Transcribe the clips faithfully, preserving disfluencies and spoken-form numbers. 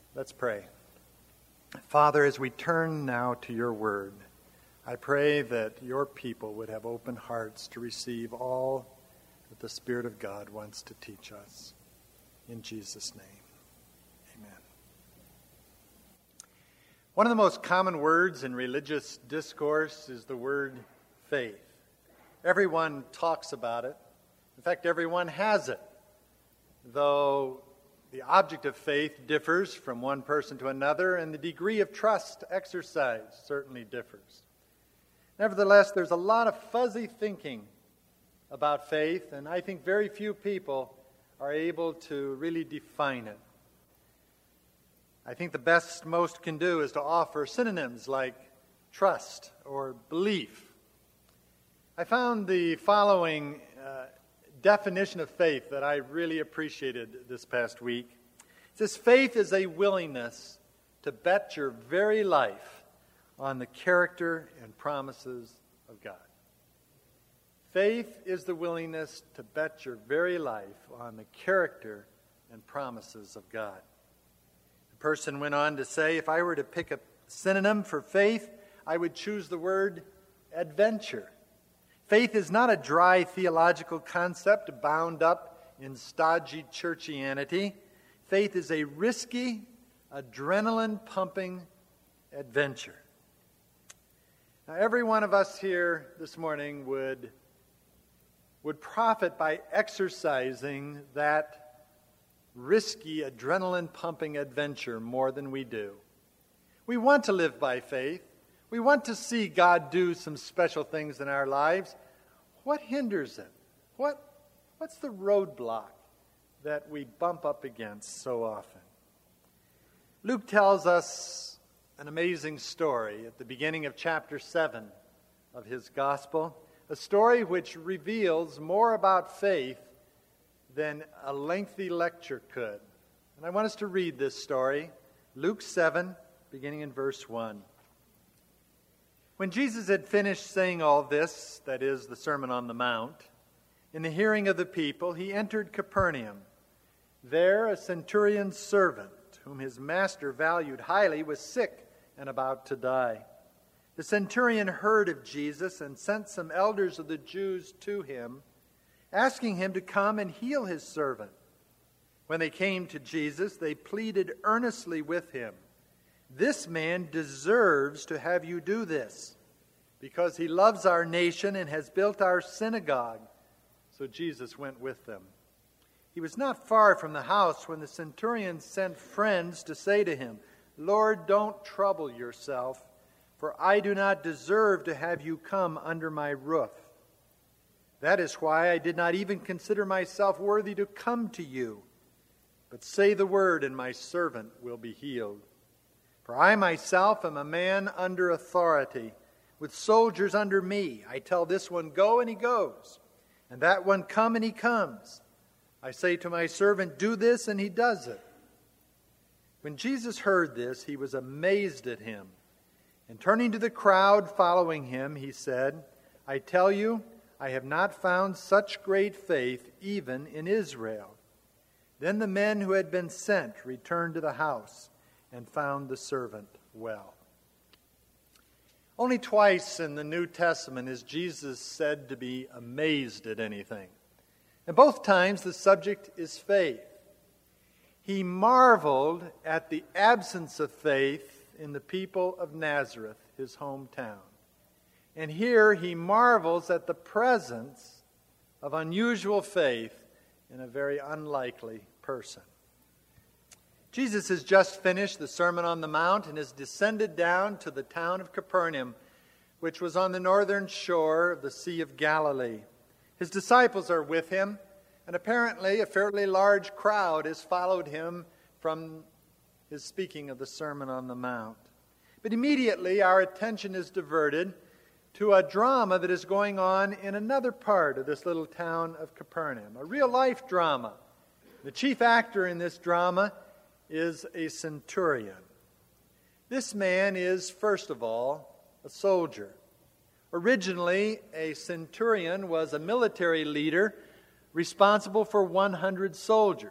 Let's pray. Father, as we turn now to your word, I pray that your people would have open hearts to receive all that the Spirit of God wants to teach us. In Jesus' name, amen. One of the most common words in religious discourse is the word faith. Everyone talks about it. In fact, everyone has it, though the object of faith differs from one person to another, and the degree of trust exercised certainly differs. Nevertheless, there's a lot of fuzzy thinking about faith, and I think very few people are able to really define it. I think the best most can do is to offer synonyms like trust or belief. I found the following uh, definition of faith that I really appreciated this past week. It says, faith is a willingness to bet your very life on the character and promises of God. Faith is the willingness to bet your very life on the character and promises of God. The person went on to say, if I were to pick a synonym for faith, I would choose the word adventure. Faith is not a dry theological concept bound up in stodgy churchianity. Faith is a risky, adrenaline-pumping adventure. Now, every one of us here this morning would, would profit by exercising that risky, adrenaline-pumping adventure more than we do. We want to live by faith. We want to see God do some special things in our lives. What hinders it? What, what's the roadblock that we bump up against so often? Luke tells us an amazing story at the beginning of chapter seven of his gospel, a story which reveals more about faith than a lengthy lecture could. And I want us to read this story, Luke seven, beginning in verse one. When Jesus had finished saying all this, that is, the Sermon on the Mount, in the hearing of the people, he entered Capernaum. There a centurion's servant, whom his master valued highly, was sick and about to die. The centurion heard of Jesus and sent some elders of the Jews to him, asking him to come and heal his servant. When they came to Jesus, they pleaded earnestly with him, "This man deserves to have you do this, because he loves our nation and has built our synagogue." So Jesus went with them. He was not far from the house when the centurion sent friends to say to him, "Lord, don't trouble yourself, for I do not deserve to have you come under my roof. That is why I did not even consider myself worthy to come to you. But say the word, and my servant will be healed. For I myself am a man under authority, with soldiers under me. I tell this one, go, and he goes, and that one, come, and he comes. I say to my servant, do this, and he does it." When Jesus heard this, he was amazed at him. And turning to the crowd following him, he said, "I tell you, I have not found such great faith even in Israel." Then the men who had been sent returned to the house and found the servant well. Only twice in the New Testament is Jesus said to be amazed at anything. And both times the subject is faith. He marveled at the absence of faith in the people of Nazareth, his hometown. And here he marvels at the presence of unusual faith in a very unlikely person. Jesus has just finished the Sermon on the Mount and has descended down to the town of Capernaum, which was on the northern shore of the Sea of Galilee. His disciples are with him, and apparently a fairly large crowd has followed him from his speaking of the Sermon on the Mount. But immediately our attention is diverted to a drama that is going on in another part of this little town of Capernaum, a real-life drama. The chief actor in this drama is a centurion. This man is, first of all, a soldier. Originally, a centurion was a military leader responsible for one hundred soldiers. A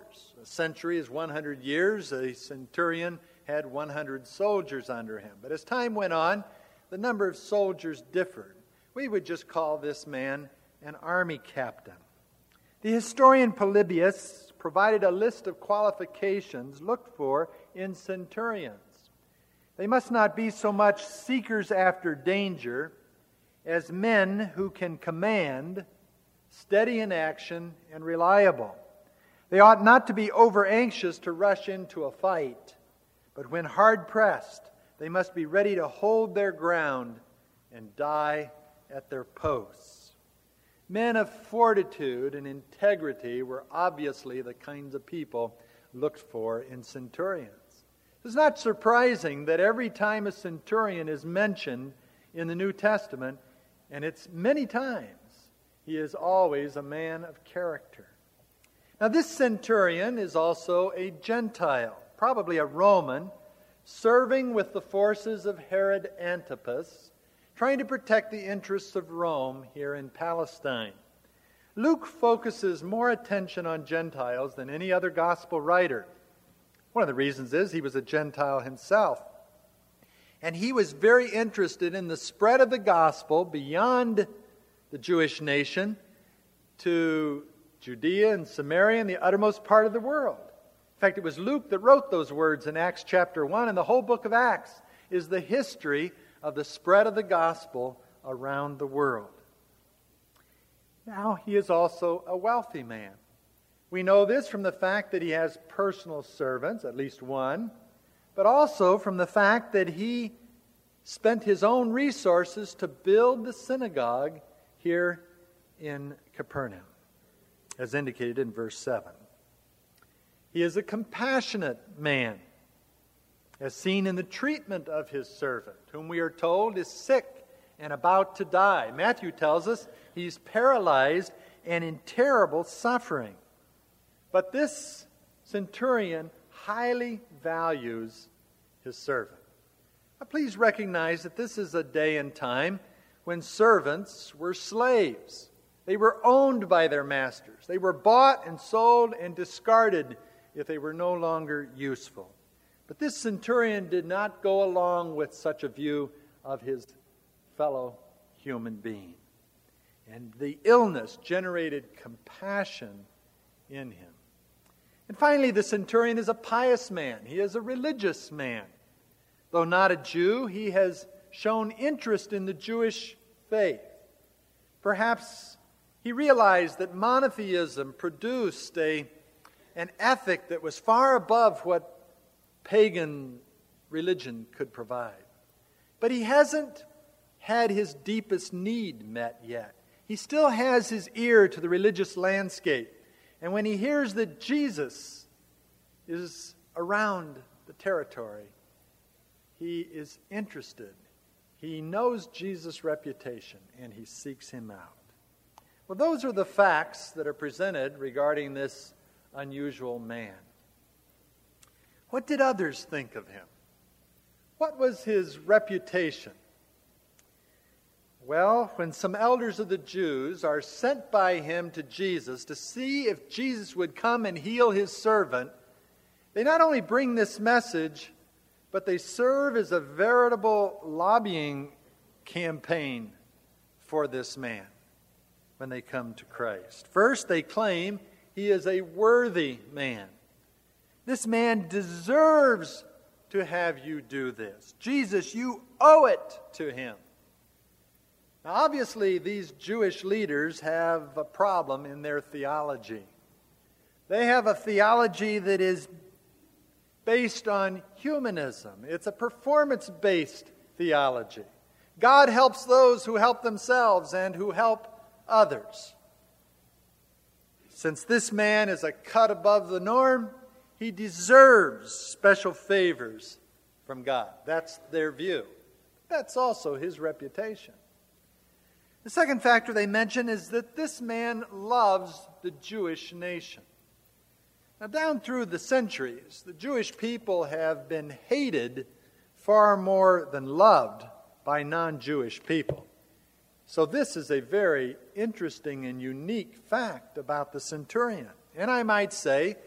century is one hundred years. A centurion had one hundred soldiers under him. But as time went on, the number of soldiers differed. We would just call this man an army captain. The historian Polybius provided a list of qualifications looked for in centurions. They must not be so much seekers after danger as men who can command, steady in action, and reliable. They ought not to be over-anxious to rush into a fight, but when hard-pressed, they must be ready to hold their ground and die at their posts. Men of fortitude and integrity were obviously the kinds of people looked for in centurions. It's not surprising that every time a centurion is mentioned in the New Testament, and it's many times, he is always a man of character. Now, this centurion is also a Gentile, probably a Roman, serving with the forces of Herod Antipas, trying to protect the interests of Rome here in Palestine. Luke focuses more attention on Gentiles than any other gospel writer. One of the reasons is he was a Gentile himself. And he was very interested in the spread of the gospel beyond the Jewish nation to Judea and Samaria and the uttermost part of the world. In fact, it was Luke that wrote those words in Acts chapter one, and the whole book of Acts is the history of the spread of the gospel around the world. Now, he is also a wealthy man. We know this from the fact that he has personal servants, at least one, but also from the fact that he spent his own resources to build the synagogue here in Capernaum, as indicated in verse seven. He is a compassionate man, as seen in the treatment of his servant, whom we are told is sick and about to die. Matthew tells us he's paralyzed and in terrible suffering. But this centurion highly values his servant. Now, please recognize that this is a day and time when servants were slaves. They were owned by their masters. They were bought and sold and discarded if they were no longer useful. But this centurion did not go along with such a view of his fellow human being. And the illness generated compassion in him. And finally, the centurion is a pious man. He is a religious man. Though not a Jew, he has shown interest in the Jewish faith. Perhaps he realized that monotheism produced a, an ethic that was far above what pagan religion could provide. But he hasn't had his deepest need met yet. He still has his ear to the religious landscape. And when he hears that Jesus is around the territory, he is interested. He knows Jesus' reputation, and he seeks him out. Well, those are the facts that are presented regarding this unusual man. What did others think of him? What was his reputation? Well, when some elders of the Jews are sent by him to Jesus to see if Jesus would come and heal his servant, they not only bring this message, but they serve as a veritable lobbying campaign for this man when they come to Christ. First, they claim he is a worthy man. This man deserves to have you do this. Jesus, you owe it to him. Now, obviously, these Jewish leaders have a problem in their theology. They have a theology that is based on humanism. It's a performance-based theology. God helps those who help themselves and who help others. Since this man is a cut above the norm, he deserves special favors from God. That's their view. That's also his reputation. The second factor they mention is that this man loves the Jewish nation. Now, down through the centuries, the Jewish people have been hated far more than loved by non-Jewish people. So this is a very interesting and unique fact about the centurion. And I might say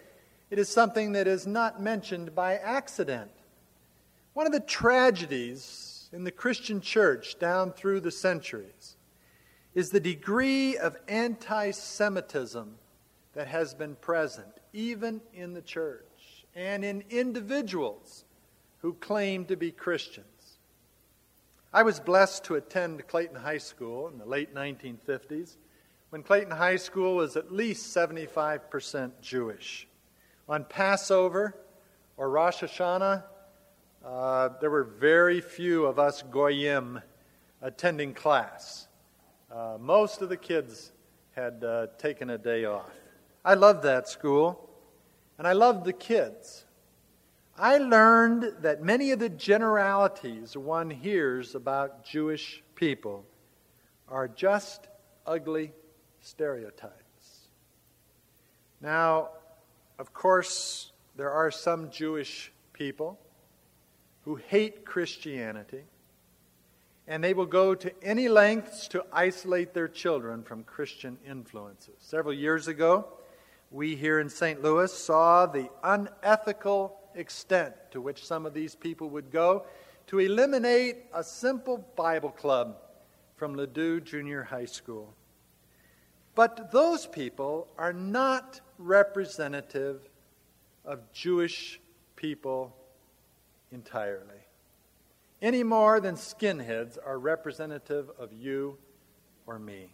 It is something that is not mentioned by accident. One of the tragedies in the Christian church down through the centuries is the degree of anti-Semitism that has been present, even in the church and in individuals who claim to be Christians. I was blessed to attend Clayton High School in the late nineteen fifties, when Clayton High School was at least seventy-five percent Jewish. On Passover or Rosh Hashanah, uh, there were very few of us Goyim attending class. Uh, most of the kids had uh, taken a day off. I loved that school, and I loved the kids. I learned that many of the generalities one hears about Jewish people are just ugly stereotypes. Now, of course, there are some Jewish people who hate Christianity, and they will go to any lengths to isolate their children from Christian influences. Several years ago, we here in Saint Louis saw the unethical extent to which some of these people would go to eliminate a simple Bible club from Ladue Junior High School. But those people are not representative of Jewish people entirely, any more than skinheads are representative of you or me.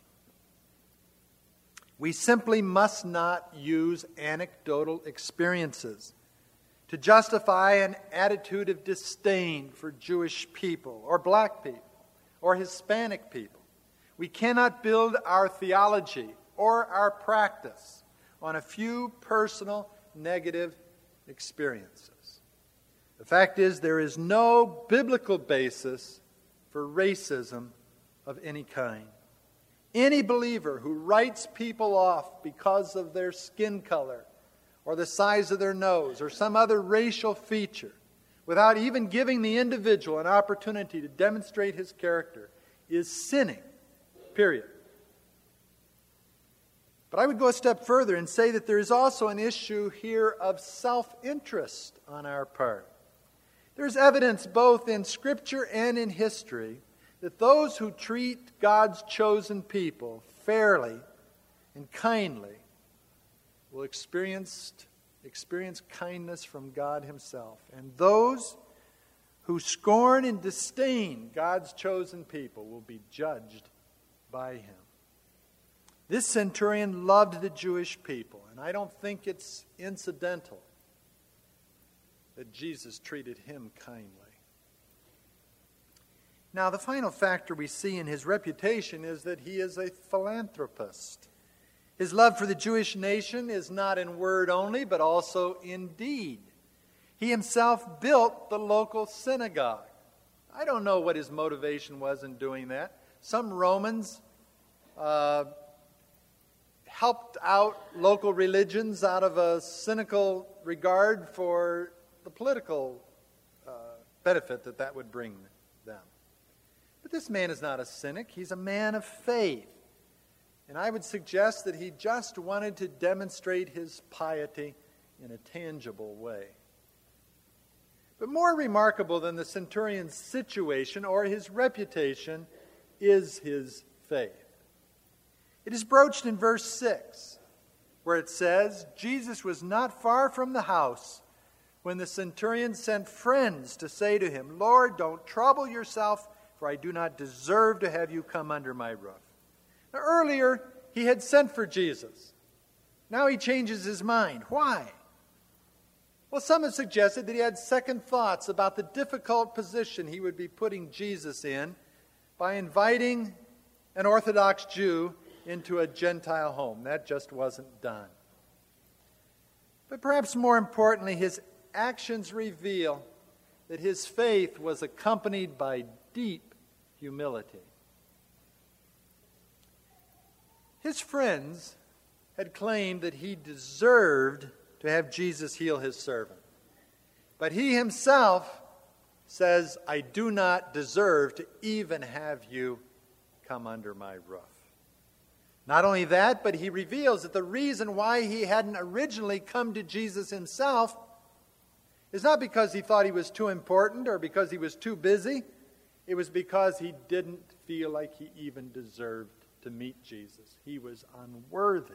We simply must not use anecdotal experiences to justify an attitude of disdain for Jewish people or black people or Hispanic people. We cannot build our theology or our practice on a few personal negative experiences. The fact is, there is no biblical basis for racism of any kind. Any believer who writes people off because of their skin color or the size of their nose or some other racial feature without even giving the individual an opportunity to demonstrate his character is sinning, period. But I would go a step further and say that there is also an issue here of self-interest on our part. There's evidence both in Scripture and in history that those who treat God's chosen people fairly and kindly will experience, experience kindness from God Himself. And those who scorn and disdain God's chosen people will be judged by Him. This centurion loved the Jewish people, and I don't think it's incidental that Jesus treated him kindly. Now, the final factor we see in his reputation is that he is a philanthropist. His love for the Jewish nation is not in word only, but also in deed. He himself built the local synagogue. I don't know what his motivation was in doing that. Some Romans uh, helped out local religions out of a cynical regard for the political uh, benefit that that would bring them. But this man is not a cynic. He's a man of faith. And I would suggest that he just wanted to demonstrate his piety in a tangible way. But more remarkable than the centurion's situation or his reputation is his faith. It is broached in verse six, where it says, Jesus was not far from the house when the centurion sent friends to say to him, Lord, don't trouble yourself, for I do not deserve to have you come under my roof. Now, earlier, he had sent for Jesus. Now he changes his mind. Why? Well, some have suggested that he had second thoughts about the difficult position he would be putting Jesus in by inviting an Orthodox Jew into a Gentile home. That just wasn't done. But perhaps more importantly, his actions reveal that his faith was accompanied by deep humility. His friends had claimed that he deserved to have Jesus heal his servant. But he himself says, I do not deserve to even have you come under my roof. Not only that, but he reveals that the reason why he hadn't originally come to Jesus himself is not because he thought he was too important or because he was too busy. It was because he didn't feel like he even deserved to meet Jesus. He was unworthy.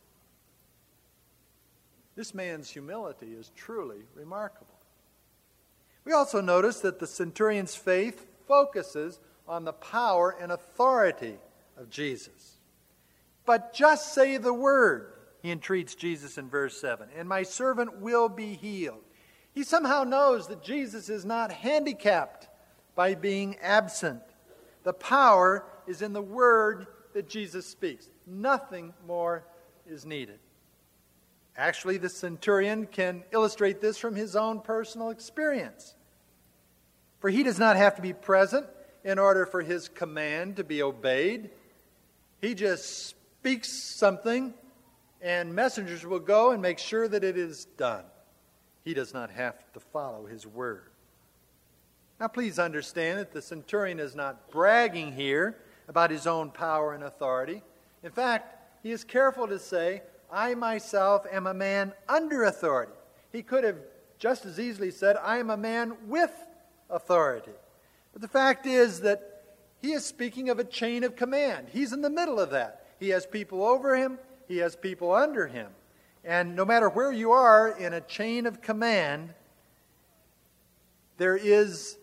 This man's humility is truly remarkable. We also notice that the centurion's faith focuses on the power and authority of Jesus. But just say the word, he entreats Jesus in verse seven, and my servant will be healed. He somehow knows that Jesus is not handicapped by being absent. The power is in the word that Jesus speaks. Nothing more is needed. Actually, the centurion can illustrate this from his own personal experience. For he does not have to be present in order for his command to be obeyed. He just speaks something, and messengers will go and make sure that it is done. He does not have to follow his word. Now, please understand that the centurion is not bragging here about his own power and authority. In fact, he is careful to say, I myself am a man under authority. He could have just as easily said, I am a man with authority. But the fact is that he is speaking of a chain of command. He's in the middle of that. He has people over him. He has people under him. And no matter where you are in a chain of command, there is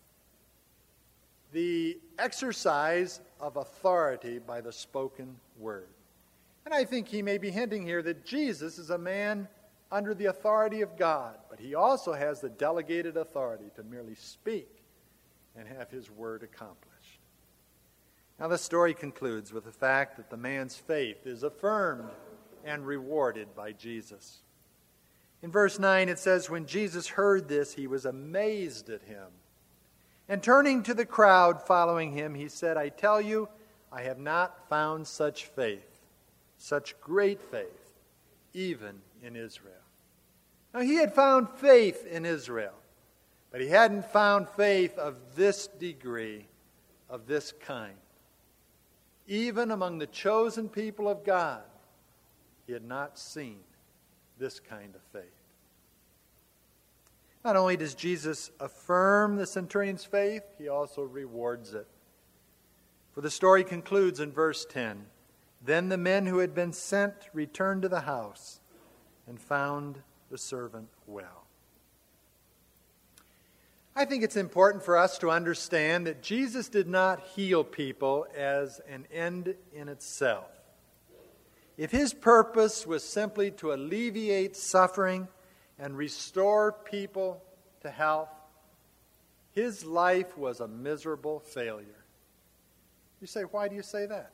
the exercise of authority by the spoken word. And I think he may be hinting here that Jesus is a man under the authority of God, but he also has the delegated authority to merely speak and have his word accomplished. Now the story concludes with the fact that the man's faith is affirmed and rewarded by Jesus. In verse nine it says, when Jesus heard this, he was amazed at him. And turning to the crowd following him, he said, I tell you, I have not found such faith, such great faith, even in Israel. Now he had found faith in Israel, but he hadn't found faith of this degree, of this kind. Even among the chosen people of God, he had not seen this kind of faith. Not only does Jesus affirm the centurion's faith, he also rewards it. For the story concludes in verse ten. Then the men who had been sent returned to the house and found the servant well. I think it's important for us to understand that Jesus did not heal people as an end in itself. If his purpose was simply to alleviate suffering and restore people to health, his life was a miserable failure. You say, why do you say that?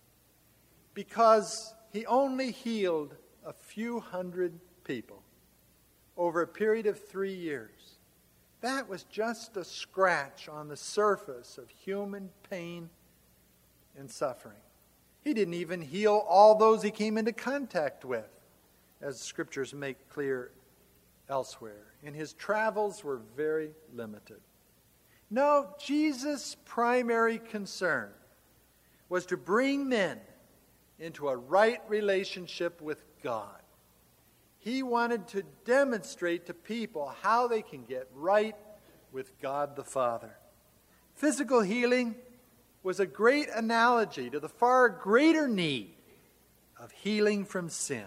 Because he only healed a few hundred people over a period of three years. That was just a scratch on the surface of human pain and suffering. He didn't even heal all those he came into contact with, as the scriptures make clear elsewhere. And his travels were very limited. No, Jesus' primary concern was to bring men into a right relationship with God. He wanted to demonstrate to people how they can get right with God the Father. Physical healing was a great analogy to the far greater need of healing from sin.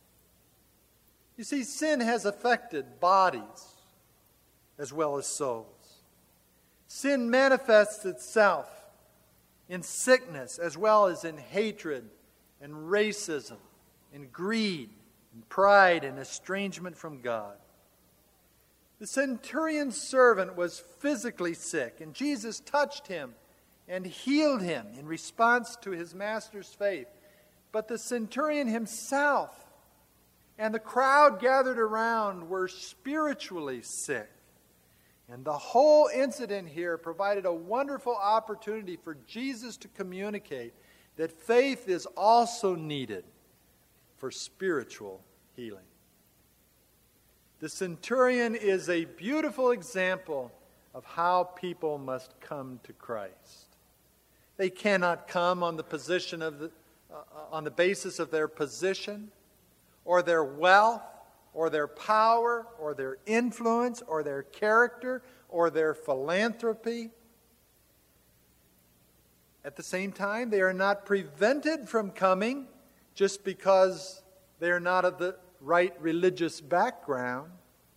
You see, sin has affected bodies as well as souls. Sin manifests itself in sickness as well as in hatred and racism and greed and pride and estrangement from God. The centurion's servant was physically sick, and Jesus touched him and healed him in response to his master's faith. But the centurion himself and the crowd gathered around were spiritually sick. And the whole incident here provided a wonderful opportunity for Jesus to communicate that faith is also needed for spiritual healing. The centurion is a beautiful example of how people must come to Christ. They cannot come on the position of the, uh, on the basis of their position or their wealth or their power or their influence or their character or their philanthropy. At the same time, they are not prevented from coming just because they are not of the right religious background.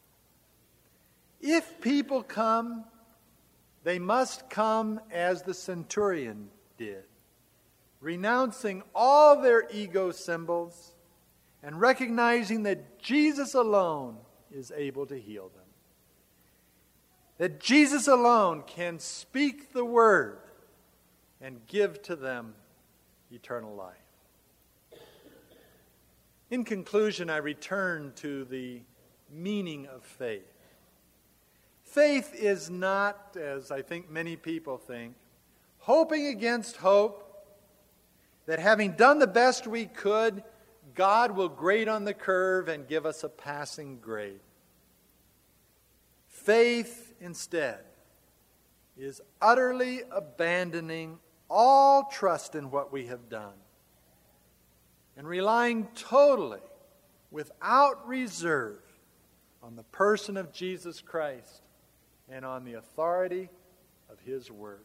If people come, they must come as the centurion did, renouncing all their ego symbols and recognizing that Jesus alone is able to heal them. That Jesus alone can speak the word and give to them eternal life. In conclusion, I return to the meaning of faith. Faith is not, as I think many people think, hoping against hope that having done the best we could, God will grade on the curve and give us a passing grade. Faith, instead, is utterly abandoning all trust in what we have done and relying totally, without reserve, on the person of Jesus Christ and on the authority of His Word.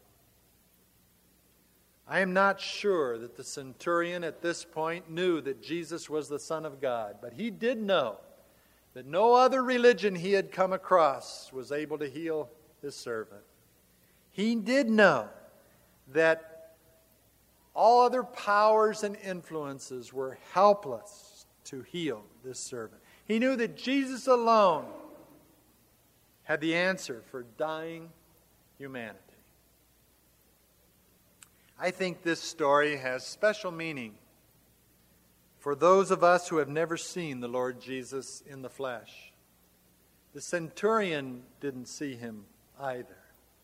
I am not sure that the centurion at this point knew that Jesus was the Son of God, but he did know that no other religion he had come across was able to heal his servant. He did know that all other powers and influences were helpless to heal this servant. He knew that Jesus alone had the answer for dying humanity. I think this story has special meaning for those of us who have never seen the Lord Jesus in the flesh. The centurion didn't see him either.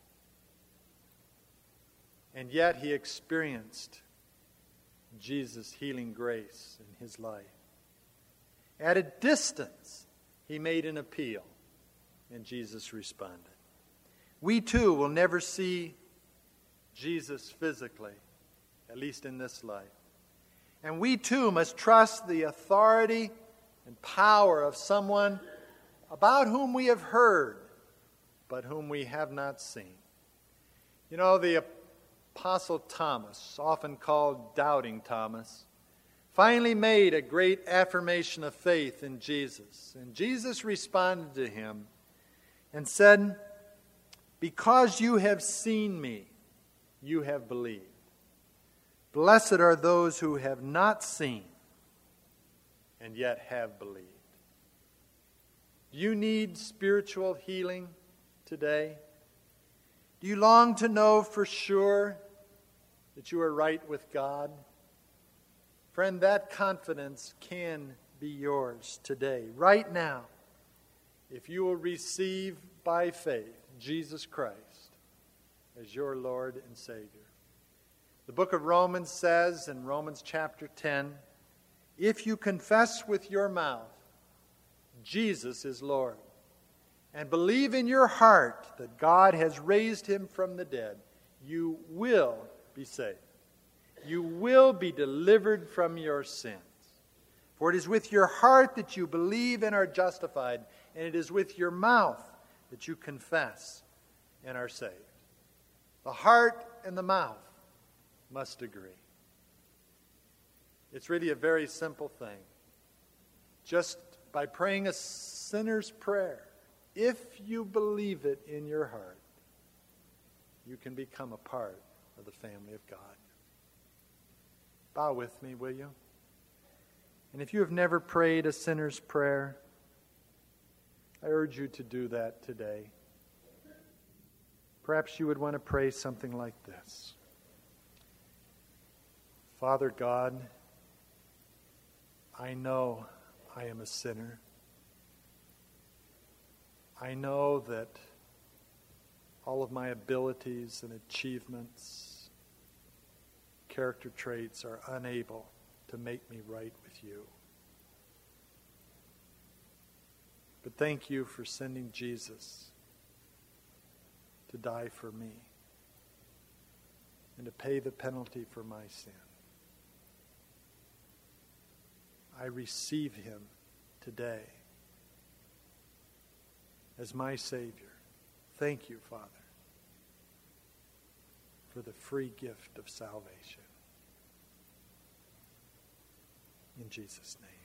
And yet he experienced Jesus' healing grace in his life. At a distance, he made an appeal, and Jesus responded. We too will never see Jesus physically, at least in this life. And we too must trust the authority and power of someone about whom we have heard, but whom we have not seen. You know, the Apostle Thomas, often called Doubting Thomas, finally made a great affirmation of faith in Jesus. And Jesus responded to him and said, "Because you have seen me, you have believed. Blessed are those who have not seen and yet have believed." Do you need spiritual healing today? Do you long to know for sure that you are right with God? Friend, that confidence can be yours today, right now, if you will receive by faith Jesus Christ as your Lord and Savior. The book of Romans says in Romans chapter ten, if you confess with your mouth Jesus is Lord, and believe in your heart that God has raised him from the dead, you will be saved. You will be delivered from your sins. For it is with your heart that you believe and are justified, and it is with your mouth that you confess and are saved. The heart and the mouth must agree. It's really a very simple thing. Just by praying a sinner's prayer, if you believe it in your heart, you can become a part of the family of God. Bow with me, will you? And if you have never prayed a sinner's prayer, I urge you to do that today. Perhaps you would want to pray something like this. Father God, I know I am a sinner. I know that all of my abilities and achievements, character traits are unable to make me right with you. But thank you for sending Jesus to die for me and to pay the penalty for my sin. I receive him today as my Savior. Thank you, Father, for the free gift of salvation. In Jesus' name.